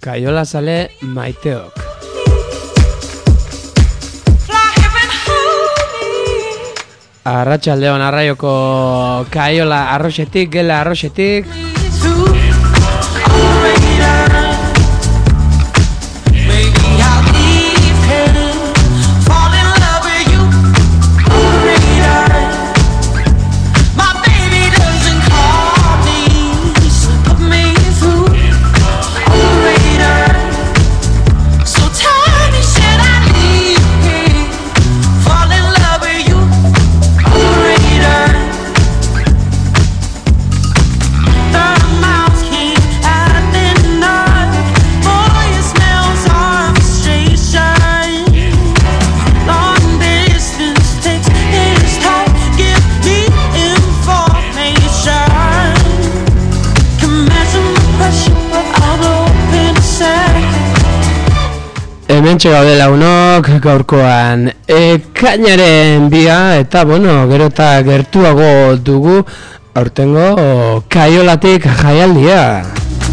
kaiola zale maiteok. Arratsaldeon Arraioko kaiola arroxetik, gela arroxetik. Hementxe gaude launok gaurkoan ekainaren 2 eta gero eta gertuago dugu aurtengo kaiolatik jaialdia.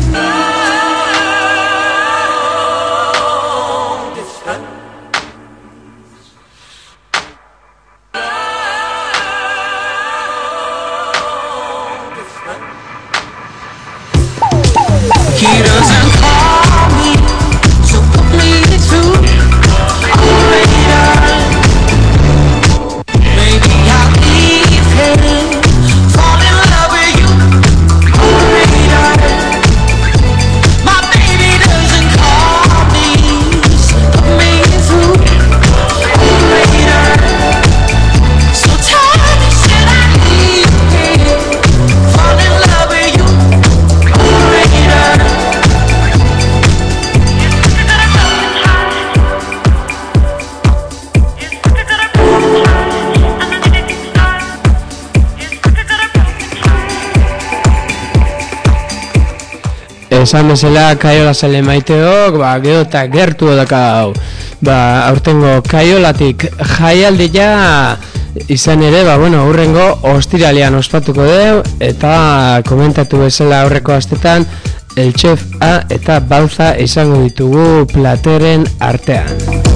Esan bezala kaiola zale maiteok, gero eta gertu dakau. Aurtengo kaiolatik jaialdia izan ere, hurrengo ostiralean ospatuko deu, eta komentatu bezala aurreko astetan, El Chef A eta Bauza izango ditugu plateren artean.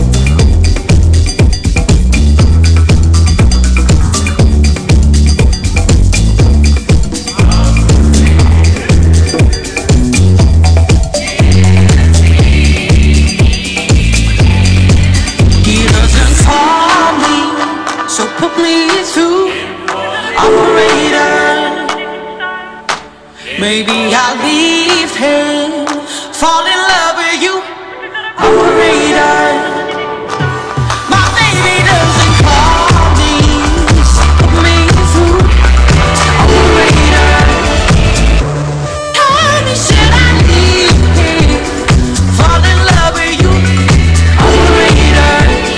Maybe I'll leave him, fall in love with you, operator. My baby doesn't call me, so put me through, operator. Honey, should I leave him, fall in love with you, operator.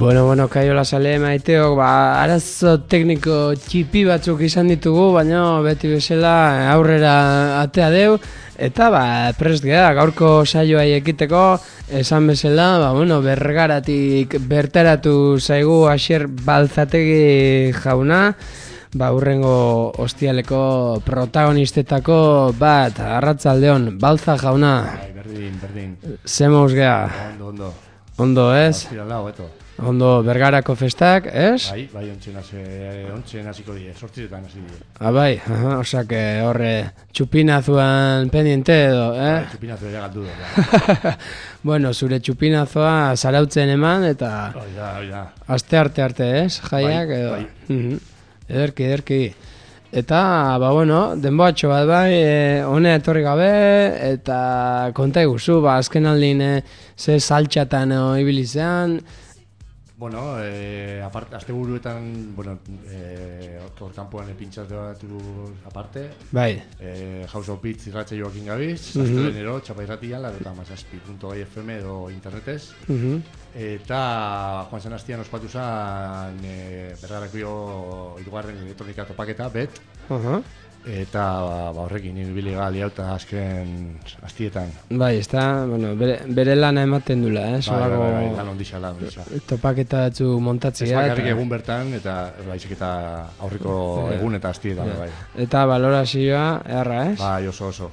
Bueno, Kaiola Sale maiteok, arazo tekniko txipi batzuk izan ditugu, baina beti bezala aurrera atea deu, eta prest gea, gaurko saioa ekiteko, esan bezala, Bergaratik bertaratu zaigu Asier Balzategi jauna, hurrengo ostialeko protagonistetako bat, arratzaldeon, Balza jauna. Berdin. Zemoz gea. Ondo. Ondo, ez? Hobeto. Ondo Bergarako festak, ez? Bai, ontzen hasiko die, 8etan hasi die. Bai, osak horre txupinazuan pendiente edo, Bai, txupinazu ere galdu da. Bueno, zure txupinazoa zarautzen eman eta Hoi da. aste arte, ez? Jaiak Bai, edo. bai. Ederki. Eta, denboatxo bat honea etorri gabe, eta konta iguzu, azken aldin ze saltxatan ibilizean. Bueno, azte buruetan, hor kanpoan pintxatu aparte. Bai. House of Beats irratxe joakin gabiz, astelenero, txapa irratian, eta mazazpi.gai FM edo internetez. Eta joan zen hastian ospatu zen Bergarako irugarren elektronika topaketa, bet. Eta horrekin ibili gali hauta azken hastietan. Bai, bere lana ematen dula, Bai, lan ondisa. Topaketa batzu montatzea. Ez bakarrik egun bertan, eta baizik eta aurriko egun eta hastietan, bai. Eta balorazioa, erra, ez? Bai, oso.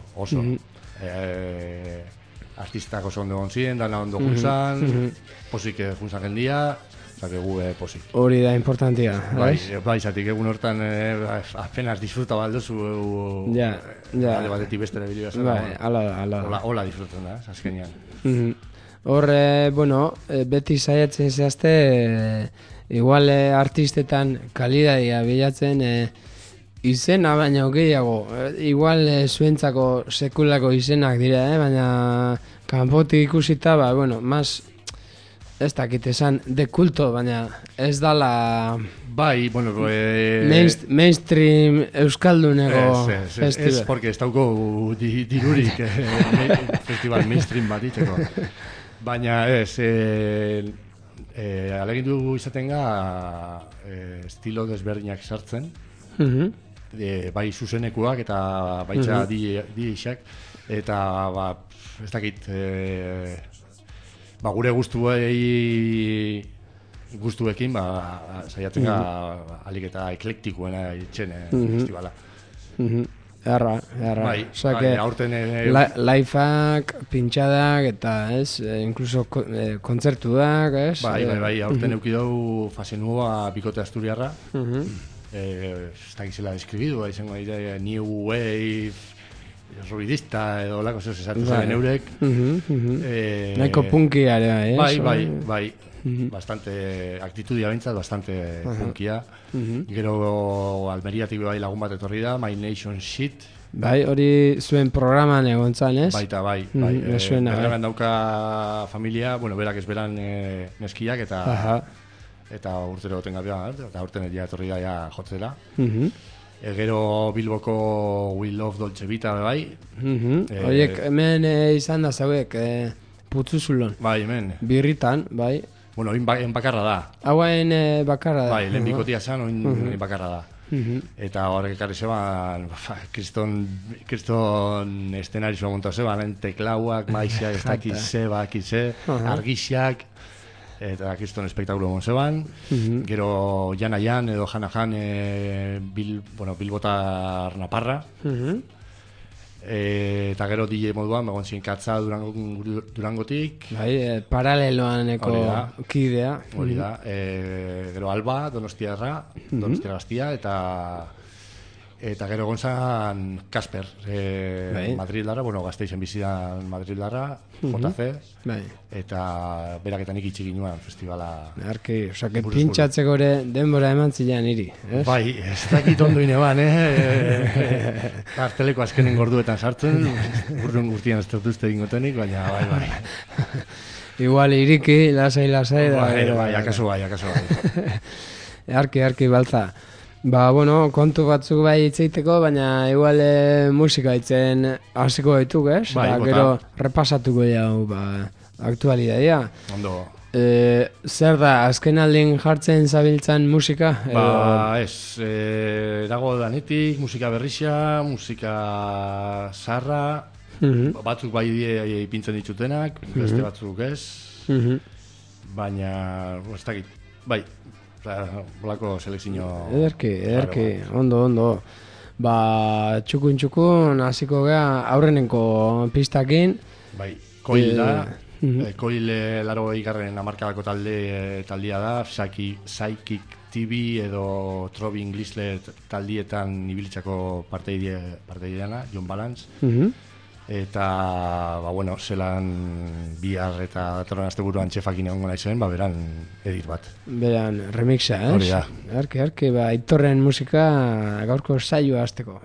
Artistak oso ondo onzien, dana ondo junzan, posik junzan jendia, eta gu posik. Hori da importantia, Bai, zatik egun hortan apenas disfruta baldozu alde batetik bestera bilioa zen. Bai, ala. Hola disfrutan da, azkenean. Horre, beti saiatzen zehazte, igual artistetan kalidadia bilatzen izena baina gehiago. Igual zuentzako sekulako izenak dira, baina kanpotik ikusita, mas ez dakit esan de kulto, baina ez dala Bai, mainstream euskaldunego festival. Ez, porque ez dauko dirurik festival mainstream bat iteko. Baina ez, alegin dugu izaten ga estilo desberdinak sartzen, bai zuzenekuak eta baitza DJak, eta ez dakit, gure gustuekin saiatzen ga alik eta eklektikoena itxen festivala. Erra. Bai, aurten laifak, pintxadak eta incluso kontzertuak, ez? Bai, aurten eukidau fase nua bikote asturiarra. Ez dakizela deskribidu, izango dira New Wave, ruidista edo lako zeu zesatu zen eurek. Naiko punkiarea, ez? Bai. Bastante actitudia bintzat, bastante punkia. Gero Almeriatik bai lagun bat etorri da, My Nation Shit. Bai, hori zuen programan egon zan, ez? Baita, bai. Bergaran dauka familia, berak ez beran neskiak eta urtero tengabia, eta urten egia etorri da jotzela. Gero Bilboko We Love Dolce Vita, bai. Horiek hemen izan da zauek, putzuzulon. Bai, hemen. Birritan, bai. En bakarra da. Hauen bakarra da. Bai, lehen bikotia zan, oin bakarra da. Eta horrek ekarri zeban, kriston eszenarizua montau zeban, teklauak, maixak, ez dakiz ze, argixak, eta kriston espektakulo egon zeban. Gero Jan edo Jan Bilbotar Naparra. Eta gero DJ moduan, egon ziren Katza Durangotik. Bai, paraleloaneko kidea. Hori da. Gero Alba, Donostiarra Gaztia, eta gero egon zan Kasper, Madrildarra, Gazteizen bizidan Madrildarra, JC, eta berak eta nik itxik inoan festivala. Arki, osake pintxatzeko ere denbora eman zilean iri. Bai, ez dakit ondo ineban, Arteleko azkenen gorduetan sartzen, urtian ez dutuzte dingotenik, baina bai. Igual iriki, lasai. Bai, akaso bai. Arki, Balza. Kontu batzuk bai itzeiteko, baina igual musika itzen hasiko dituk, ez? Bai, gero repasatuko jau, aktualidadea. Ondo. Zer da, azken aldin jartzen zabiltzan musika? Ez, dago danetik, musika berrixia, musika zarra, batzuk bai ipintzen ditutenak, beste batzuk ez, baina, ez dakit, bai, bolako selekzio... Ederki, ondo. Txukun hasiko gea aurrenenko pistakin. Bai, Coil da, Coil 80garren hamarkadako taldea da, Psychic TV edo Throbbing Gristle taldietan ibilitzako parteideana, John Balance. Eta, zelan bihar eta datorren asteburuan txefakin egongo naizen, beran edit bat. Beran remixa, ez? Hori da. Arke, Aitorren musika gaurko saioa hasteko.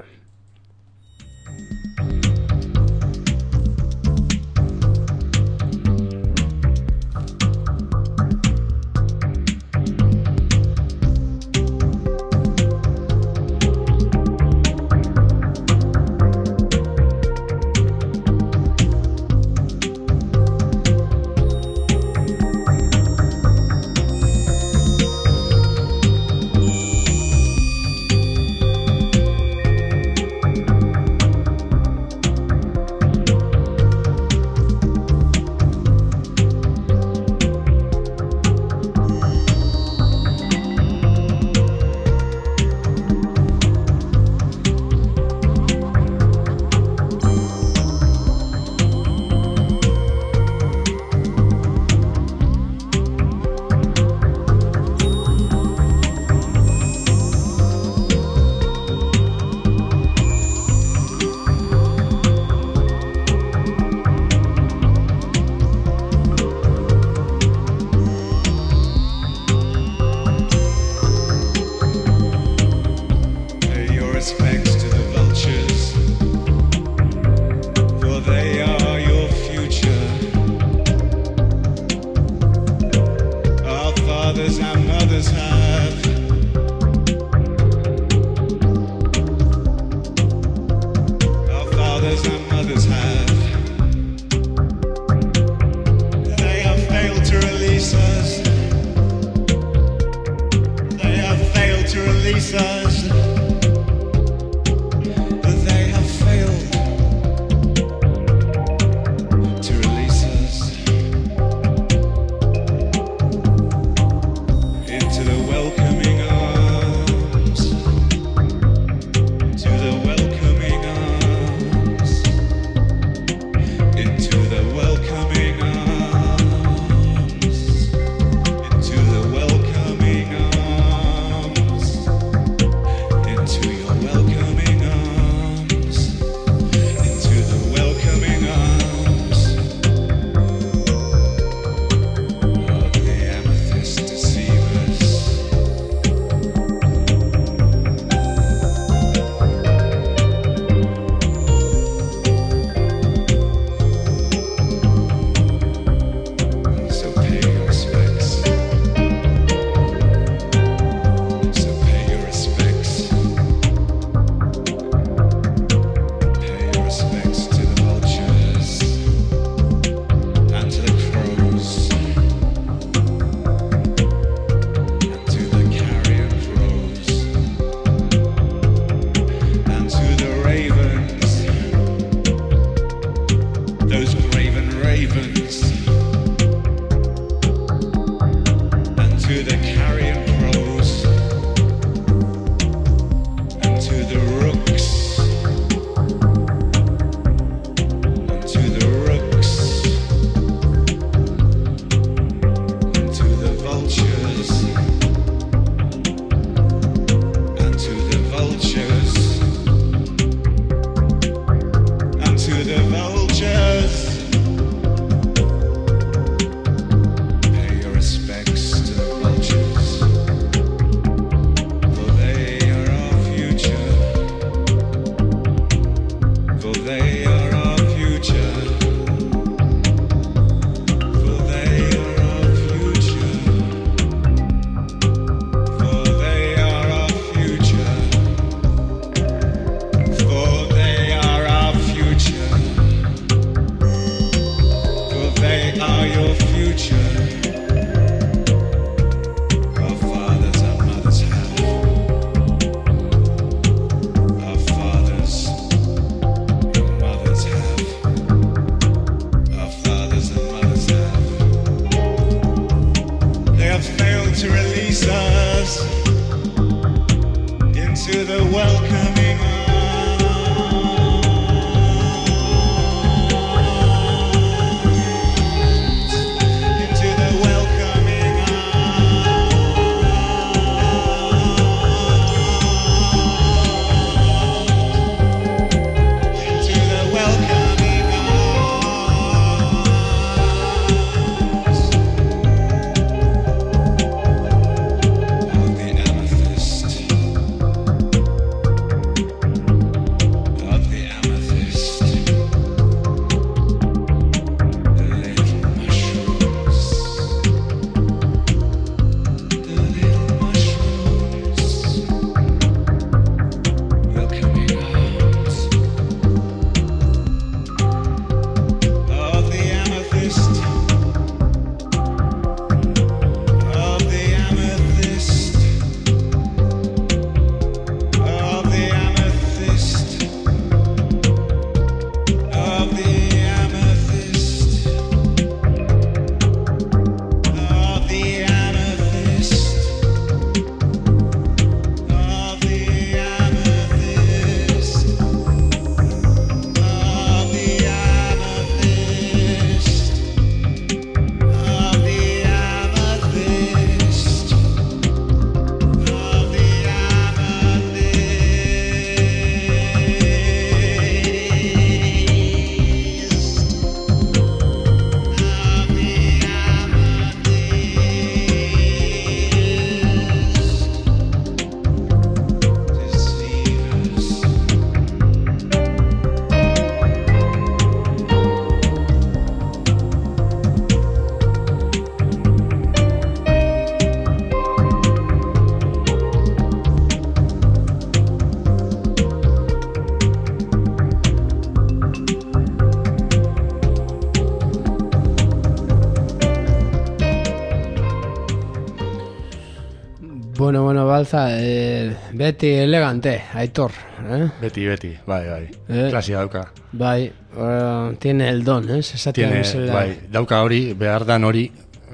Bueno, balza, beti elegante, Aitor, Beti, bai. Klasia dauka. Bai, tiene el don, esatea bezala. Bai, dauka hori, behar dan hori,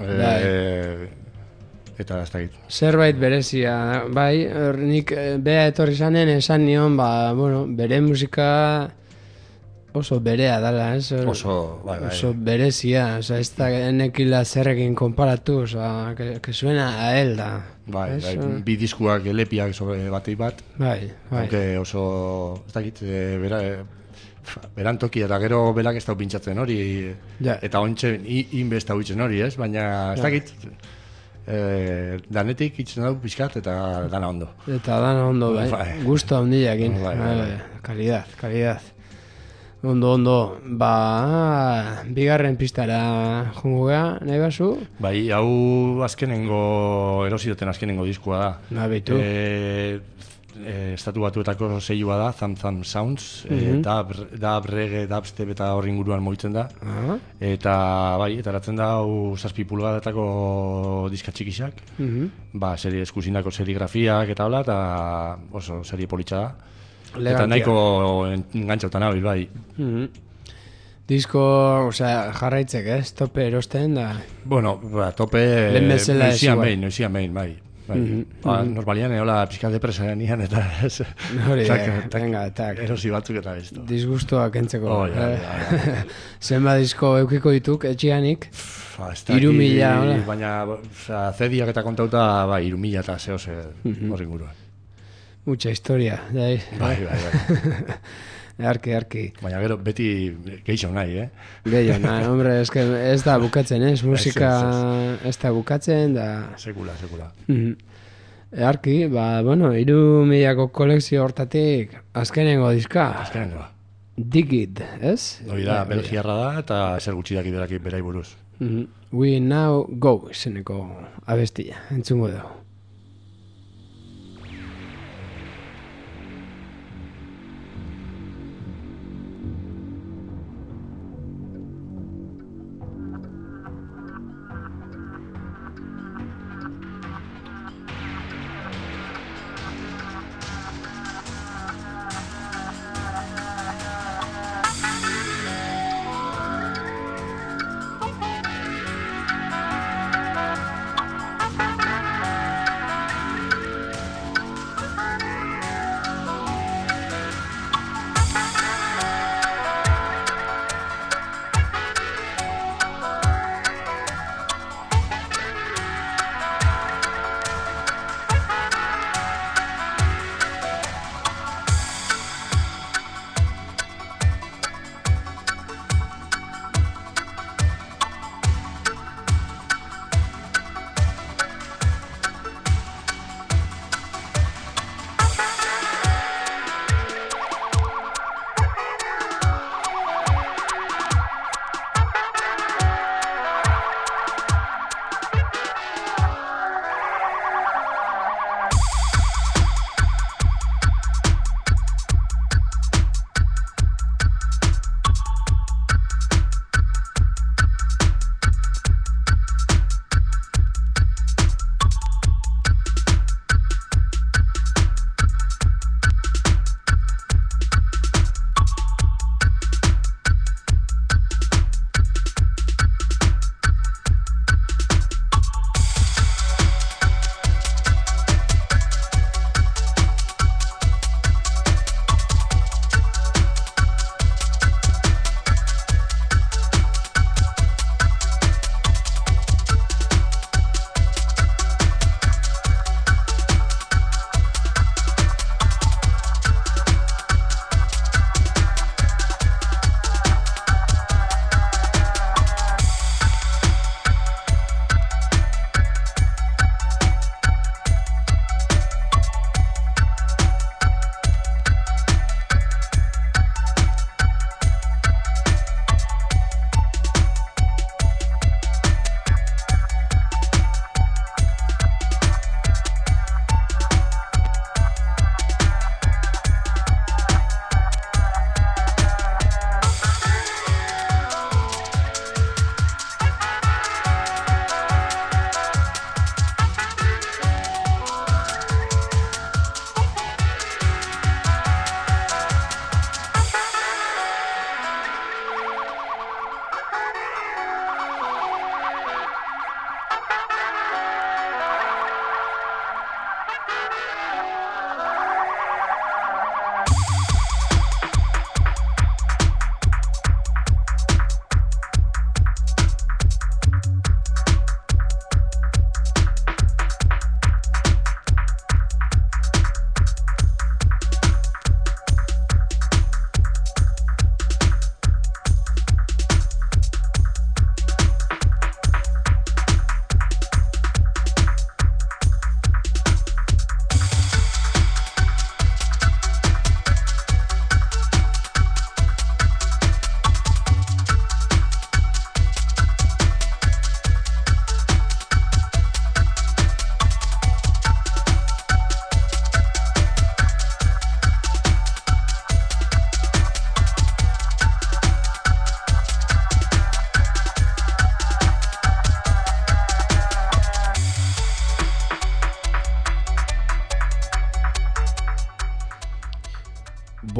eta ez dakit. Zerbait berezia, bai, nik bea etorri zanen esan nion, bere musika oso berea dala, Oso, bai. Oso berezia, ez da enekila zerrekin konparatu, que suena a él da. Bai, bi diskuak elepiak sobre batei bat. Bai. Aunque oso, ez dakit, berantoki eta gero belak ez dau pintxatzen hori, eta ontxe inbez dau itzen hori, ez? Baina, ez dakit, danetik itzen dau pixkat eta dana ondo. Eta dana ondo, bai. Gusto handiakin. Kalidad. Ondo. Bigarren pistara jungo gea, nahi bazu? Bai, hau erosioten azkenengo diskua da. Baitu. Estatu Batuetako seilua da, Thumb Sounds, dub, reggae, dubstep eta horri inguruan moitzen da. Eta bai, etaratzen da hau 7 pulgadatako diska txikisak. Serie eskusinako serigrafiak eta hola, eta oso serie politxa da. Eta nahiko engantzautan hau, bai. Disko, jarraitzek, tope erosten da. Bueno, tope noizian behin, bai. Normalian eola pixka depresa nian eta erosi batzuk eta bestu. Disgustoa kentzeko. Zenba disko eukiko dituk, etxianik? 3.000, baina zediak eta kontauta 3.000 eta zehose horren guruan. Mucha historia, Bai. Arki. Baina gero beti gehiago nahi, Gehiago nahi, hombre, ez da bukatzen, musika ez da bukatzen, da... Sekula. Arki, 3.000ko kolekzio hortatik azkenengo diska. Dig It, ez? Hori da, belgiarra da, eta zer gutxi daki berak berai buruz. We Now Go, izeneko abestia, entzungo dugu.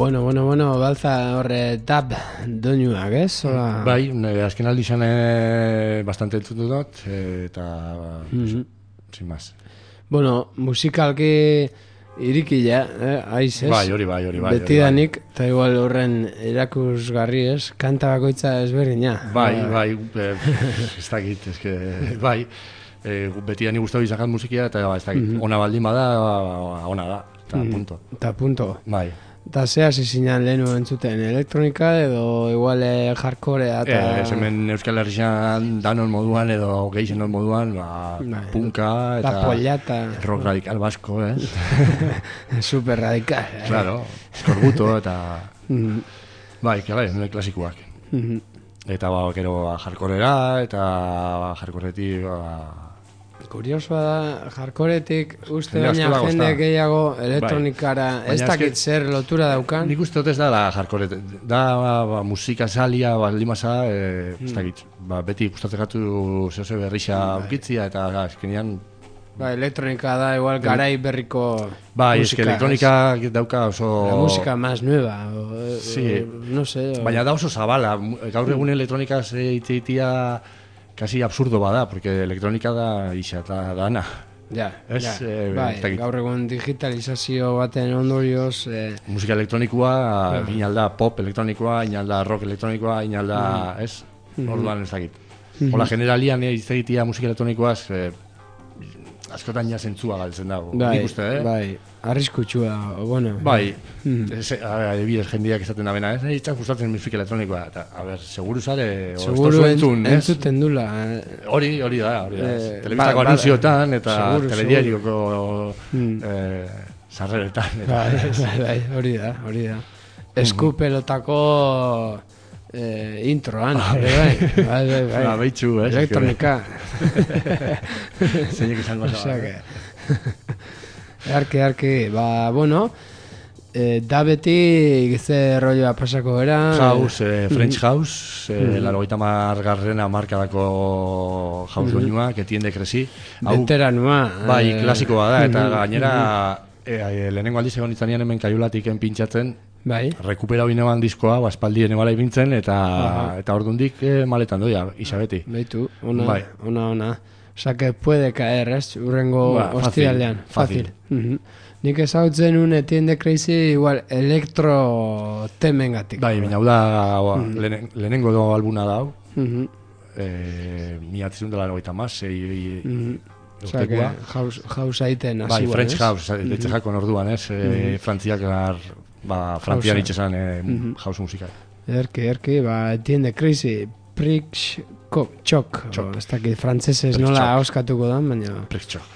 Bueno, balza horre tap doinuak, ez? Hola. Bai, azken aldi izan bastante entzutu dut, eta sin más. Bueno, musikalki irikila, aiz, ez? Bai, hori bai. Betidanik, eta igual horren erakusgarri, ez? Kanta bakoitza ezberdina. Bai, ez dakit, eske, bai. Betidanik gustatu izakat musikia, eta ez dakit, ona baldin bada, ona da, eta punto. Eta punto. Bai. Eta zea zizinan lehenu entzuten, elektronika edo igual hardcorea eta... Hemen Euskal Herrian danon moduan edo geixenon moduan, punka eta... La pollata. Rock radical basko, ez? Super radical. Claro, eskorbuto eta... Bai, klasikoak. Eta gero hardcorera eta hardcoretik... Kuriosoa da, hardcoretik uste Jende baina asko jende dago, gehiago elektronikara, Bai. ez dakit zer lotura daukan. Nik uste dut ez da hardcore, da musika salia, limasa, ez dakit, beti gustatzen gatu zehose berrixa aukitzia, eta azkenean... Elektronika da, igual garai berriko Bai, musika. eske elektronika dauka oso... La música más nueva, Sí. No sé. Baina da oso zabala, gaur egun elektronika zeitia kasi absurdo bada, porque elektronika da isa eta dana. Ja, Ez, bai, gaur egun digitalizazio baten ondorioz... Musika elektronikoa, inalda pop elektronikoa, inalda rock elektronikoa, inalda, ez? Orduan ez dakit. Hola, generalian izagitia musika elektronikoaz, askotan ja zentzua galtzen dago. Nik uste, Bai, arriskutsua, bueno. Bai, adibidez jendeak esaten da bena, ez? Itzak gustatzen musika elektronikoa, eta, a ber, seguru zare, seguru entzuten dula. Hori da. Telebistako anunzioetan, eta telediarioko sarreretan. Bai, hori da. Eskupelotako introan, bai. Beitxu, ez? Elektronika. Zeinek izango zaba. Arki, bueno, da beti ze rolloa pasako era. House, French House, larogeita margarrena markadako house doinua, que tiende kresi. Veteranua. Bai, klasikoa da, eta gainera lehenengo aldiz egon itzanean hemen kaiulatiken pintxatzen, bai. Rekupera bineban diskoa, espaldien ebala ibintzen, eta ordundik maletan doia, isabeti. Beitu, ona. Osa, que puede caer, ez? Urrengo ostiralean. Fácil. Nik ezagutzen un etiende crazy igual elektro temengatik. Bai, baina hau da lehenengo albuna da hau. Miatzun dela 96 Osa, que house aiten hasi. Bai, French House, detxe jakon orduan, ez? Frantziak Frantzian itxesan house musika. Erki, etiende crazy. Prix Chok. Ez dakit frantzesez nola auskatuko da, baina... Prix Chok.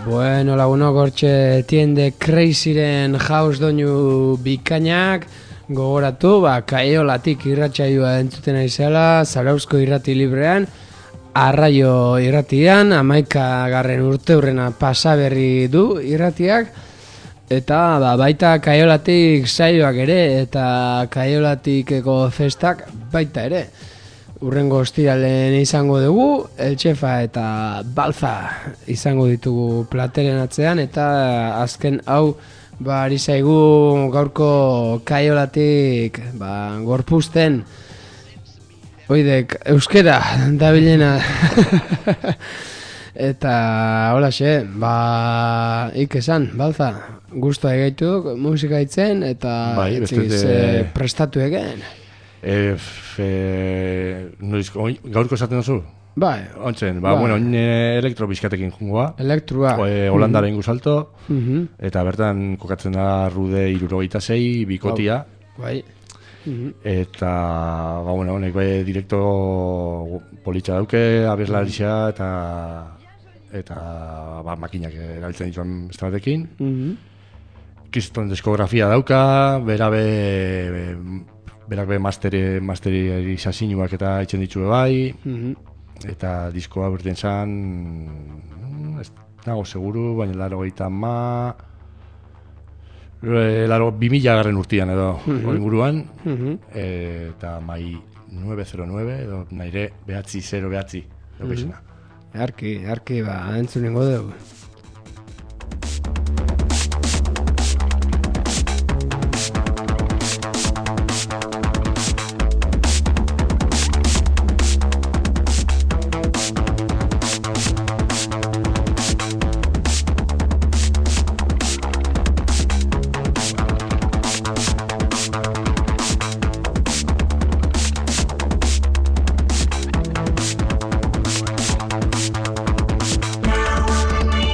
Bueno, lagunok hortxe tiende Crazyren house doinu bikainak gogoratu, Kaiolatik irratsaioa entzuten aizela, Zarauzko irrati librean, Arraio irratian, 11. urteurrena pasaberri du irratiak, eta baita Kaiolatik saioak ere, eta Kaiolatikeko festak baita ere. Urrengo ostiralen izango dugu, Eltxefa eta Balza izango ditugu plateren atzean, eta azken hau ari zaigu gaurko Kaiolatik gorpuzten oidek euskera dabilena. Eta holaxe, ikesan, Balza, guztua egaituk musika itzen, eta Bai, prestatu egen. Gaurko esaten duzu? Bai. Ontzen, bueno, elektro bizkatekin jungoa. Elektroa. Holandara ingu salto, eta bertan kokatzen da Rude 76 bikotia. Bai. Eta, bueno, honek direkto politxa dauke, abeslaritza eta makinak erabiltzen dituan estratekin. Kriston diskografia dauka, berak be masterizazioak eta etxen ditue bai, eta diskoa berten zan, ez nago seguru, baina 2000 urtean edo inguruan, eta mai 909 edo naire 909 edo Arki, entzun ningo dugu. Now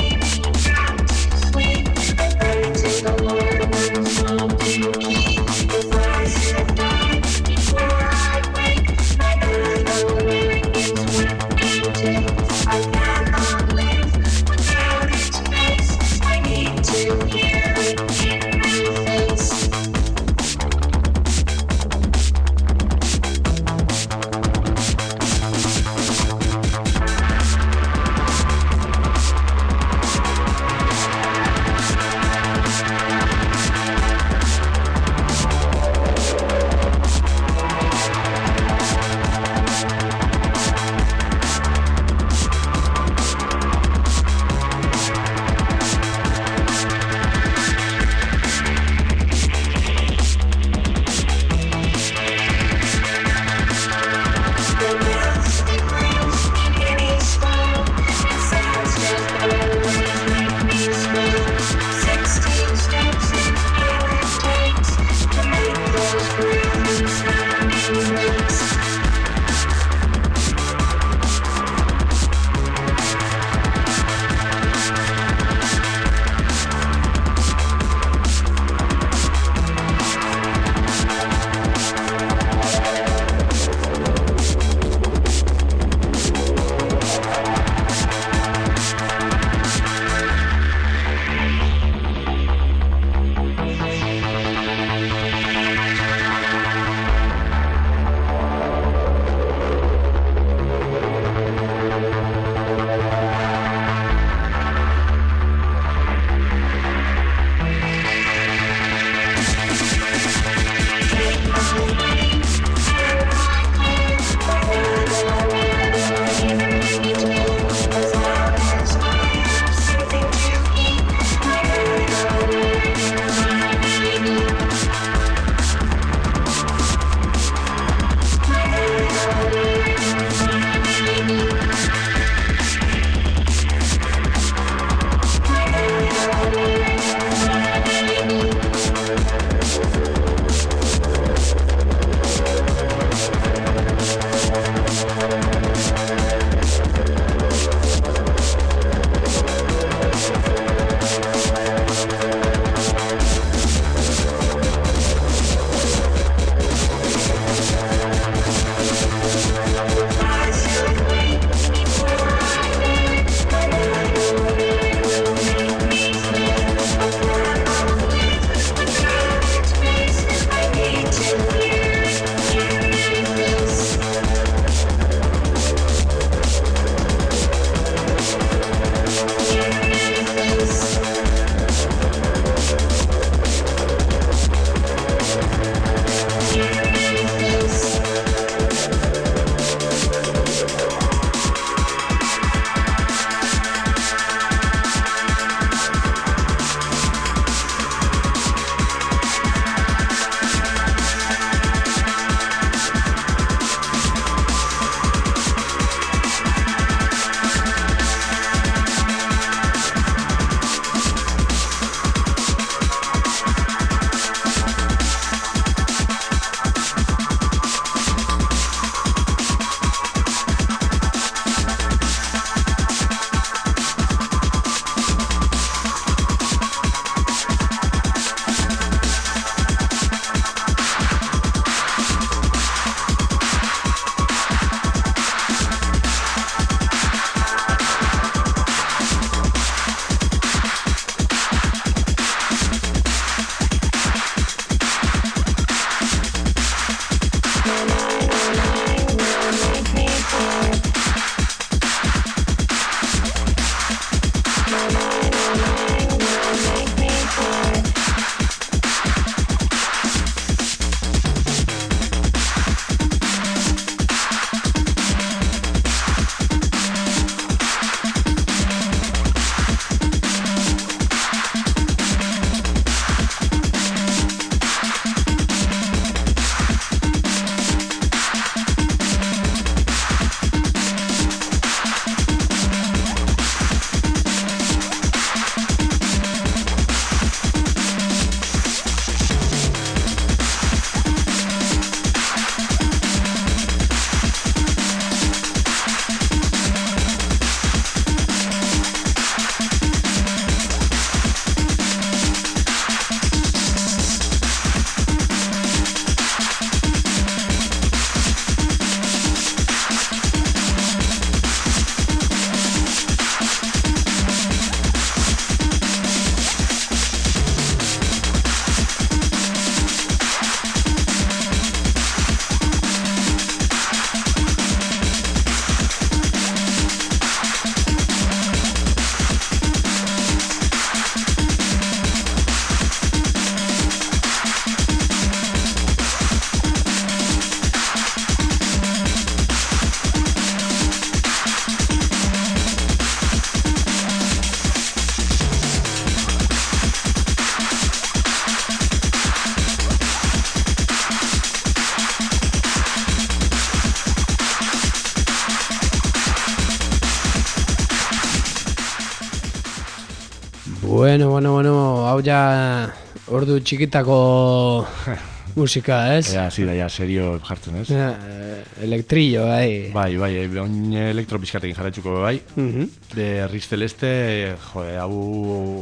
Bueno, hau ja ordu txikitako musika, ez? Ja, zira, ja, serio jartzen, ez? Elektrillo, Bai, oin elektropizkatekin jarretxuko bai. De Riz Celeste, hau...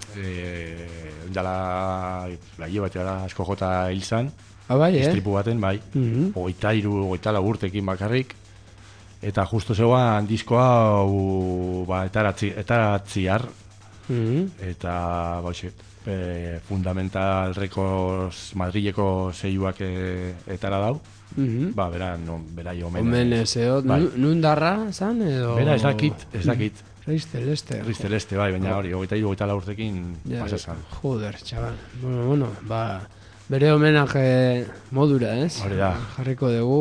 Dala, laio bat gara asko jota hil zan. Bai, Istripu baten, bai. 23 urtekin bakarrik. Eta justo zeuan diskoa hau etaratziar. Eta, bauxe, Fundamental Records Madrileko zeiuak etara dau. Bera jo omen ezeo, nundarra zan edo? Bera ez dakit. Riz Celeste, bai, baina hori, 23 urtekin pasa zan. Joder, txabal. Bueno, bere homenak modura, ez? Hori da. Jarriko dugu.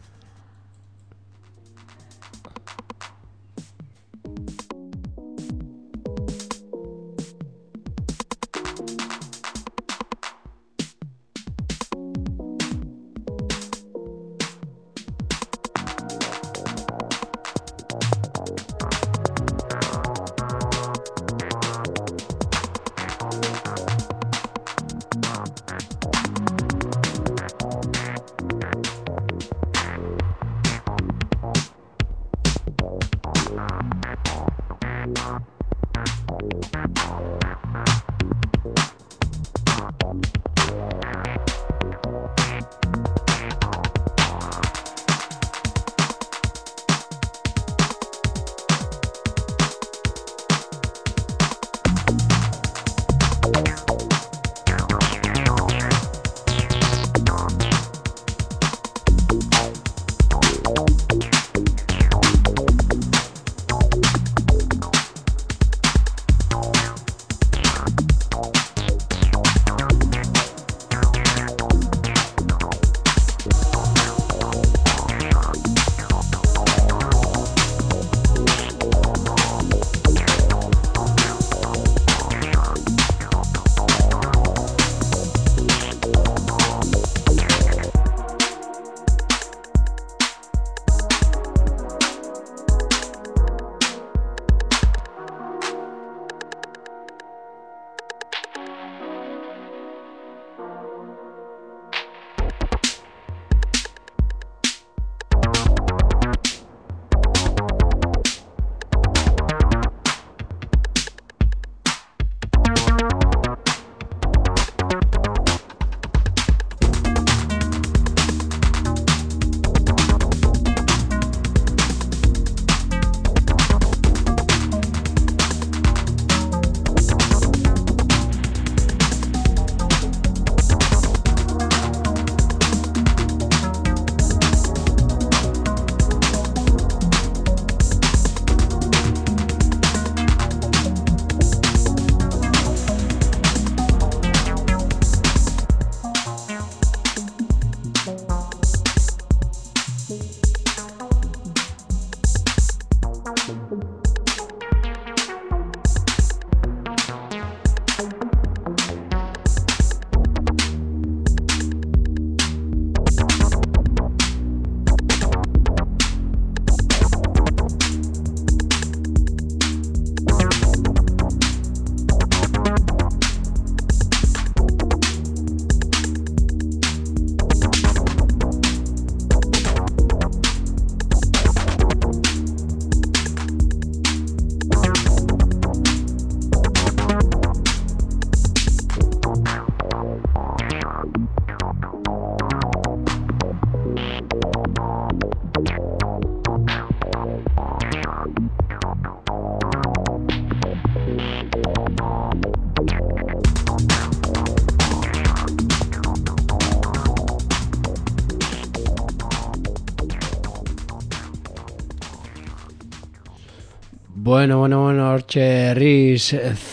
Bueno, hortxe Riz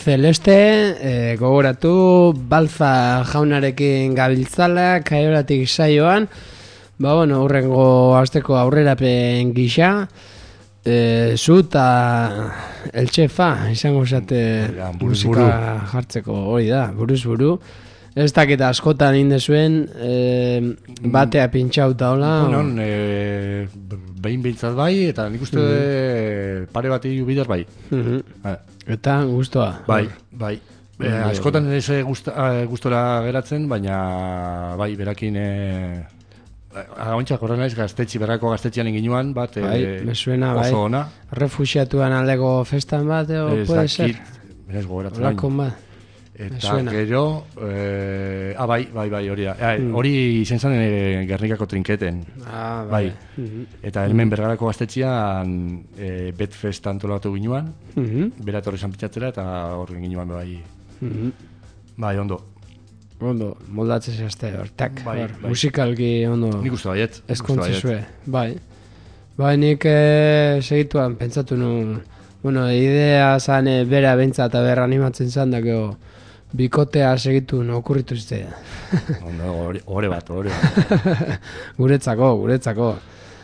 Celeste, gogoratu, Balza jaunarekin gabiltzala, Kaiolatik saioan, hurrengo asteko aurrerapen gisa, zu eta el txefa, izango zate musika jartzeko, hori da, buruz buru, ez dakit askotan indezuen, batea pintxauta hola. Bueno, behin behintzat bai, eta nik uste pare bat hiru bider bai. Eta guztua. Bai. Askotan ez gustora geratzen, baina bai, berakin Agaontxak horren naiz berrako gaztetxean inginuan bat me suena, oso ona. Refuxiatuan aldeko festan bat, puede ser. Berez gogoratzen bat. Eta gero, bai, hori da. Hori izen zen Gernikako trinketen. Bai. Eta hemen Bergarako gaztetxean Betfest antolatu ginuan, bera etorri zan pitzatzera, eta horren ginuan bai. Bai, ondo, moldatzen zehazte hortak. Bai. Musikalki ondo. Nik uste baiet. Ezkontze zue. Bai, nik segituan pentsatu nuen, idea zan bera bentsa eta berra animatzen zan, dako bikotea segitu okurritu zite. Hore bat. Guretzako.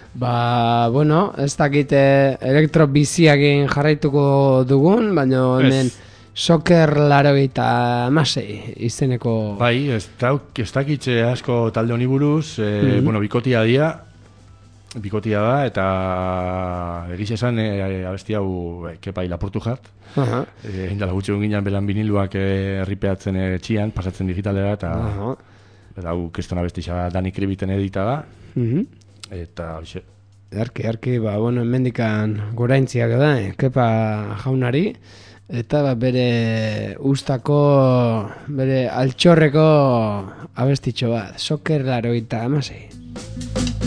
Ez dakit elektrobiziakin jarraituko dugun, baina hemen Soccer 86 izeneko... Bai, ez dakitze asko talde honi buruz, bikotia da, eta egiz esan abesti hau kepai lapurtu jart. Indala gutxe ginean belan biniluak erripeatzen etxian, pasatzen digitalera, eta hau keston abesti Dani Kribiten edita da. Eta hoxe. Arki, hemendikan goraintziak da, kepa jaunari. Eta bere ustako, bere altxorreko abestitxo bat, Soccer 86.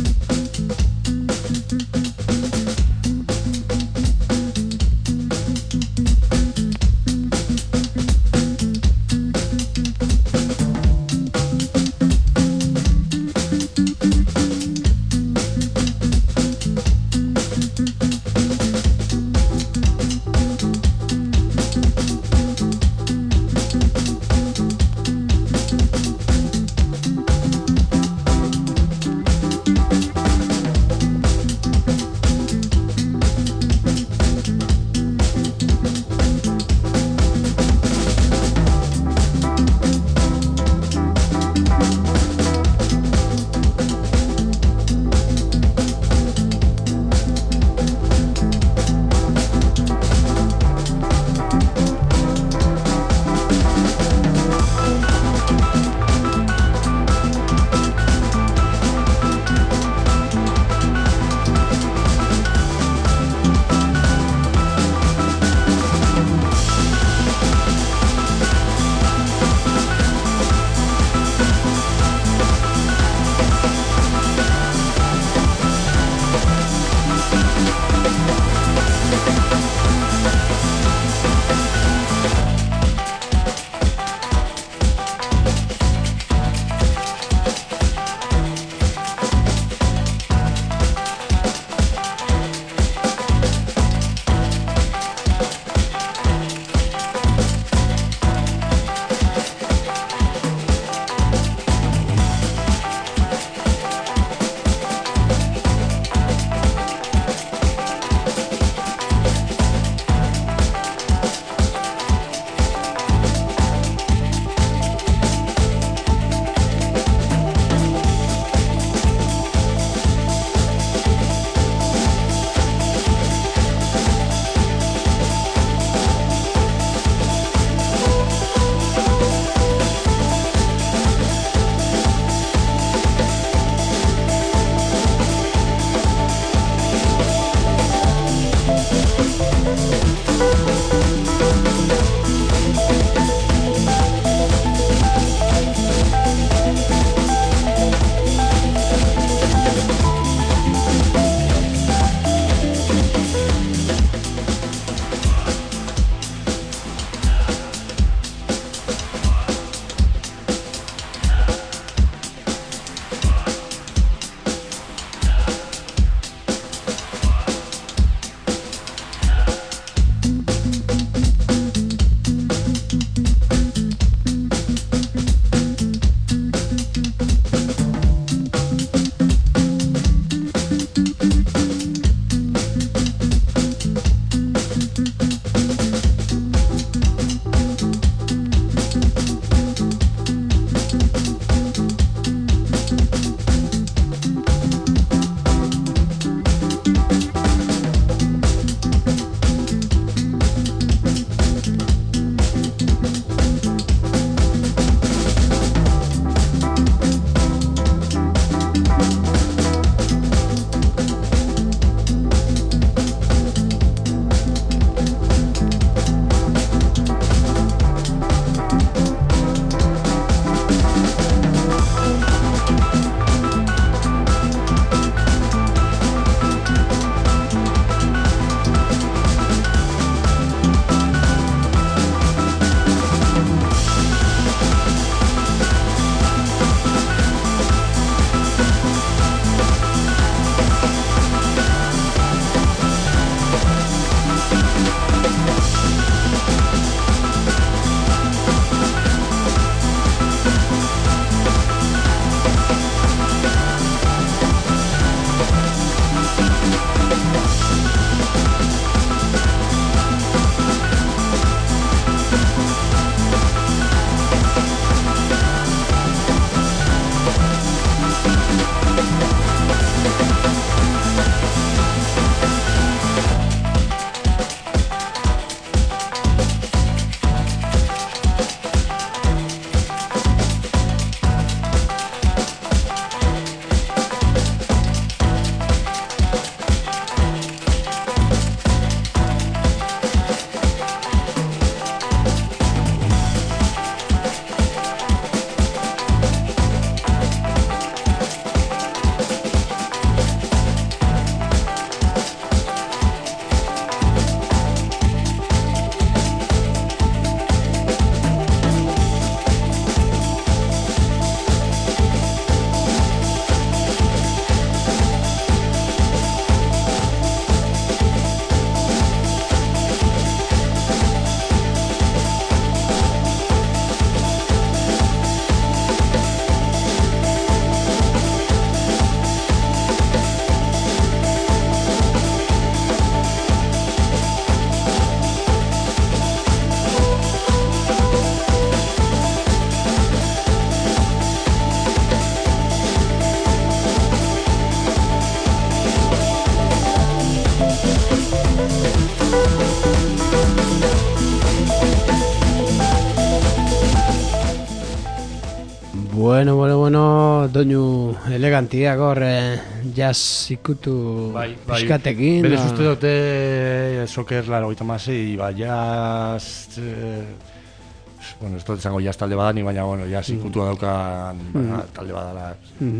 Bueno, doinu elegantiak hor, jazz ikutu piskatekin. Berez uste dute soker laro gita mazei, jazz... bueno, ez dut zango jazz talde badani, baina, bueno, jazz ikutua daukan talde badala.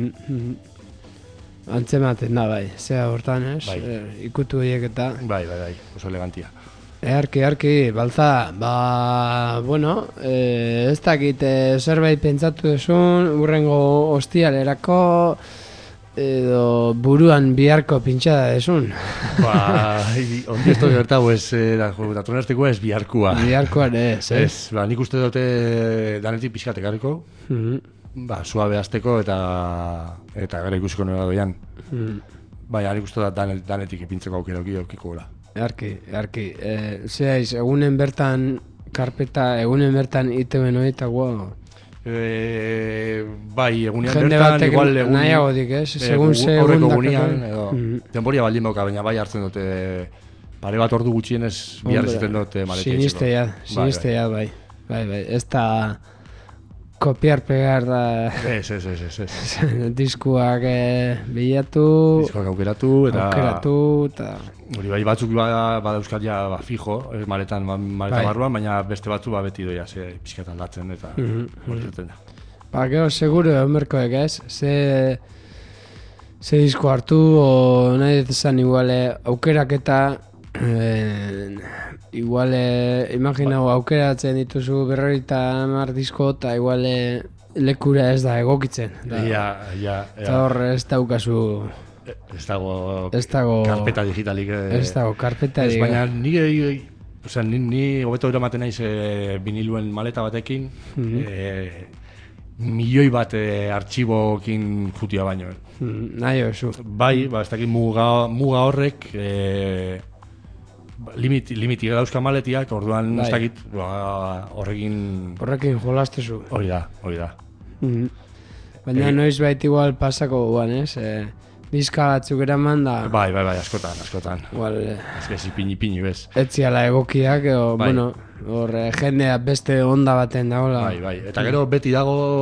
Antzematen da, bai, zea hortan, ez? Bai. Ikutu horiek eta... Bai, oso elegantia. Earki, balza, bueno, ez dakit zerbait pentsatu desun, urrengo ostialerako, edo buruan biharko pintxada desun. Ondi esto gertau ez, datornazteko ez biharkua. Biharkoan ez, Ez, nik uste dute danetik pixkatek harriko, suabe azteko eta gara ikusiko nola doian. Baina nik uste da danetik ipintzeko aukera aukiko gula. Earki, zehaiz, egunen bertan karpeta, egunen bertan ITV noitagoa. Bai, egunean Jende bertan, batek igual egun... nahiago dik, ez? Segun ze egun egunean, edo, denboria baldin boka, baina bai hartzen dute, pare bat ordu gutxienez bihar iziten dute maletea itxeko. Sinistea, bai. Ez da kopiar pegar da... Ez. Diskuak bilatu... Diskoak aukeratu, eta... Hori bai batzuk badauzkat ja fijo, maletan barruan, baina beste batzu beti doia, pixkat aldatzen eta horretzen da. Gero, seguro emerkoek ez, ze disko hartu, o nahi dezan iguale aukerak eta iguale, imaginau aukeratzen dituzu 50 disko eta iguale lekura ez da egokitzen. Eta hor ez daukazu... Ez dago karpeta digitalik. Ez dago karpetarik. Baina ni hobeto eramaten naiz viniluen maleta batekin, milioi bat artxibokin jutia baino. Nahi oso. Bai, ez dakit muga horrek limiti dauzka maletiak, orduan ez dakit horrekin jolastezu. Hori da. Baina noiz bait igual pasako guan, ez? Diska batzuk eraman da... Bai, askotan. Igual... Ez ipini bez. Etziala egokiak, bueno, hor jendea beste onda baten dagoela. Bai. Eta gero beti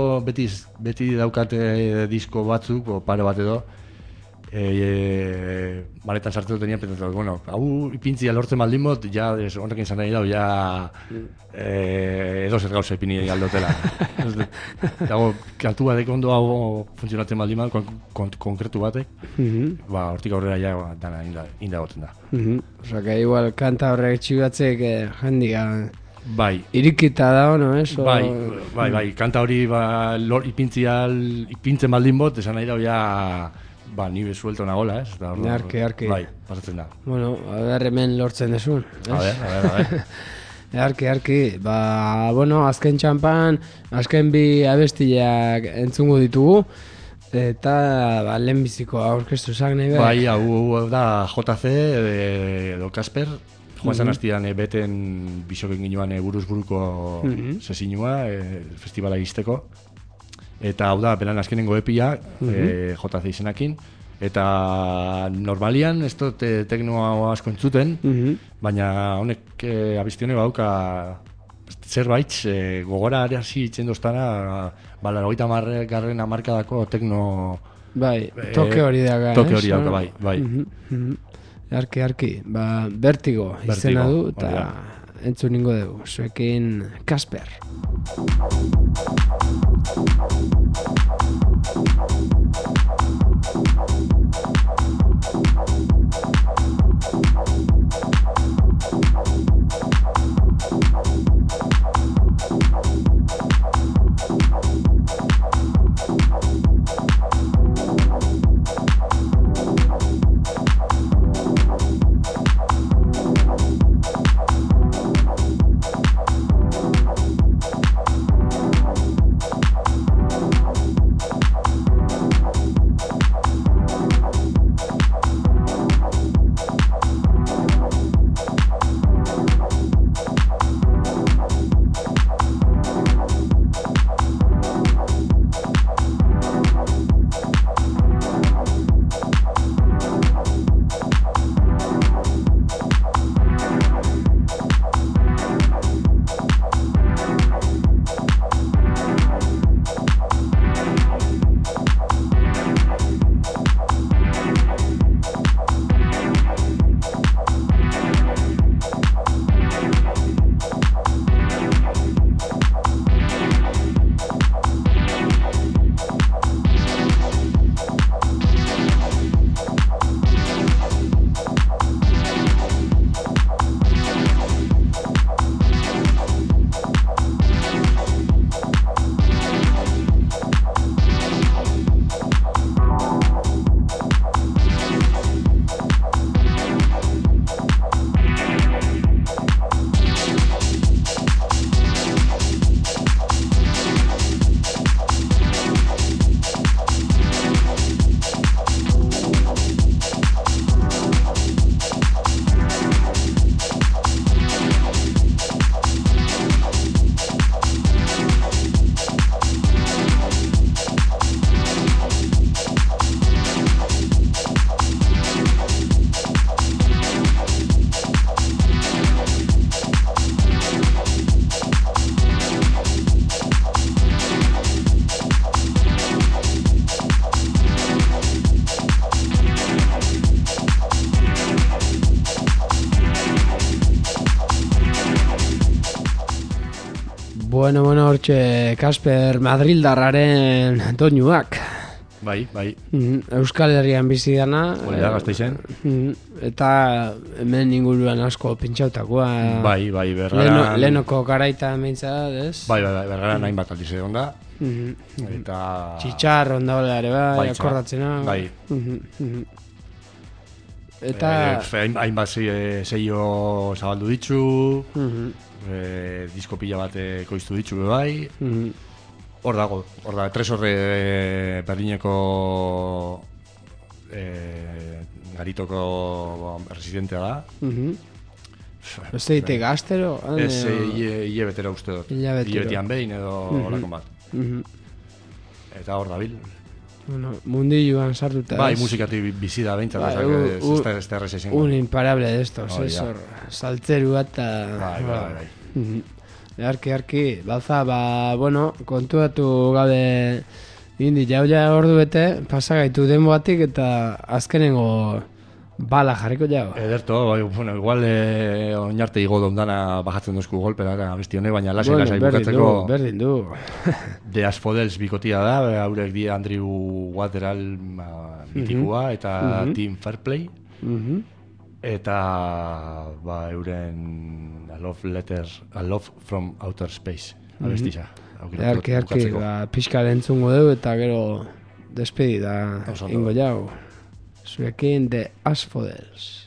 daukate disko batzuk, o pare bat edo, maletan sartu dut pentsatu, bueno, hau ipintzia lortzen baldin bot, ja, horrekin zan nahi dau, ja, edo zer gauza ipini aldotela. Dago, kantu batek ondo hau funtzionatzen baldin bot, konkretu batek, hortik aurrera ja, dana indagoten da. Osa, igual, kanta horrek txibatzek jendia... Bai. Irikita da, no, ez? Bai, kanta hori ipintzen baldin bot, esan nahi dau, ja... ni besuelto nagola, ez? Arki. Bai, pasatzen da. Bueno, hemen lortzen desun. A ver. Arki. Bueno, azken txampan, azken bi abestiak entzungo ditugu, eta lehenbiziko aurkeztu zak nahi behar. Bai, hau da JC edo Kasper, joan zan hastian beten bisoken ginoan buruz buruko sesinua, festivala izteko. Eta hau da, beran azkenengo epia, JC izenakin. Eta normalian, ez dut teknoa asko entzuten, baina honek abiztione bauka zerbait, gogora hasi itzen doztana, largoita garren hamarkadako tekno... Bai, toke hori daga, toke hori dauka, bai. Arki, Vertigo izena du, eta entzun ningo dugu, zuekin Kasper. Bueno, hortxe Kasper Madrildarraren doinuak. Bai. Euskal Herrian bizi dana. Hori da, Gasteizen. Eta hemen inguruan asko pintxautakoa. Bai, Bergaran. Lehenoko garaita meintza, ez? Bai, Bergaran hainbat aldiz egon da. Eta... Txitxar ondagoela ere bai, akordatzena. Bai. Eta... hainbat seio zabaldu ditzu, disko pila bat koiztu ditzu bai. Hor dago, Tresorre Berdineko garitoko residentea da. Ez egite gaztero? Ez hilabetero uste dut. Hilabetian behin edo horako bat. Eta hor dabil. Bueno, mundilluan sartuta. Bai, musikatik bizi da behintzat. Ez da errez ezen. Un imparable de estos, ez hor. Saltzeru bat eta... Bai. Arki, balza, bueno, kontuatu gabe indi jau ordu bete, pasagaitu denboatik eta azkenengo bala jarriko jau. Ederto, bueno, igual oinarte igo dondana bajatzen duzku golpera abesti honek, baina lasai bukatzeko... Berdin du. The Asphodels bikotia da, haurek di Andrew Wateral mitikua eta Tim Fairplay. Eta euren A Love from Outer Space abestisa. Arki, pixka entzungo dugu eta gero despedida ingo jau. Zurekin The Asphodels.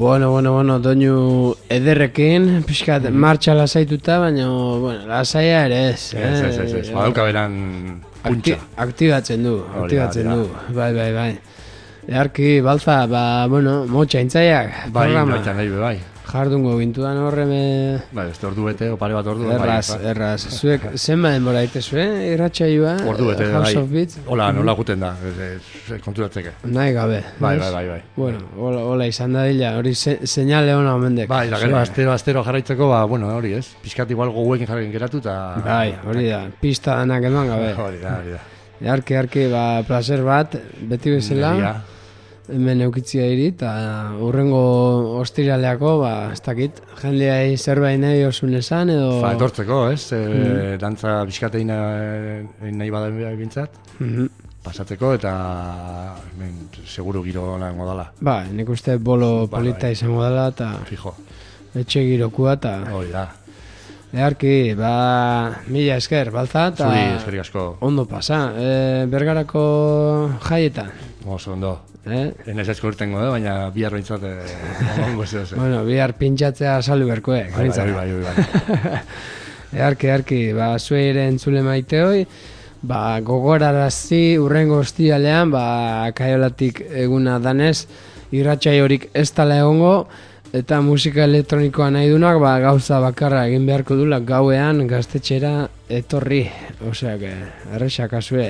Bueno, doinu ederrekin, pixkat martxa lasaituta, baina, bueno, lasaia ere ez. Ez. Badauka beran puntxa. Aktibatzen du. Bai. Earki, balza, motxa intzaiak. Bai, bai. Jardungo gintuan horre Bai, ez ordu bete, opare bat ordu. Erraz. Zuek, zenba denbora itezue, irratxaioa? Ordu bete, House of Beats? Nola guten da, konturatzeke. Nahi gabe. Bai. Bueno, hola izan da dila, hori seinale hona omendek. Bai, da gero, astero jarraitzeko, hori ez, pixkat igual goguekin jarrekin geratu, eta... Bai, hori da, pista danak eman gabe. Hori da. Arki, placer bat, beti bezala. Hemen eukitzia iri, eta urrengo ostiraleako, ez dakit, jendeai zerbait nahi osun esan, edo... Etortzeko, ez? Dantza biskatein nahi bada bintzat. Pasatzeko, eta seguru giro nango dala. Nik uste bolo polita izango dela, eta... Fijo. Etxe girokua, eta... Hori da. Earki, mila esker, balza, eta... Zuri, eskerik asko. Ondo pasa. Bergarako jaietan. Oso ondo. Enez ezko urtengo, baina bihar bintzat ongo ez. Bueno, bihar pintxatzea saldu berkoek. Bai. Earki, zuei ere entzule maite hoi, gogorarazi urrengo ostialean, kaiolatik eguna danez, irratxai horik ez tala egongo, eta musika elektronikoa nahi dunak, gauza bakarra egin beharko dula gauean gaztetxera etorri. Osea, errexak azue.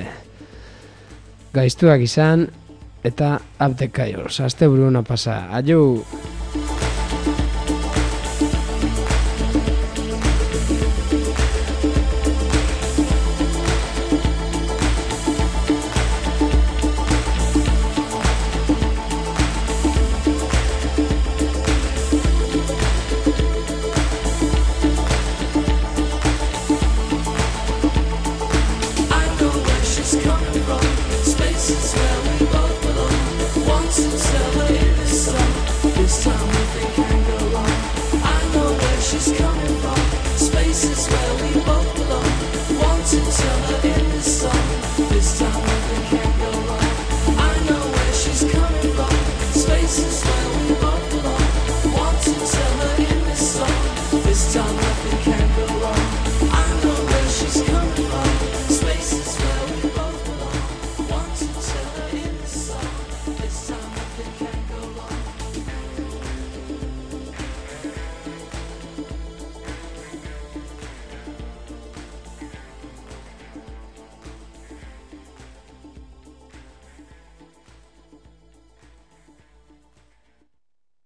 Gaiztuak izan, eta abdekaiol, asteburu ona pasa. Aio!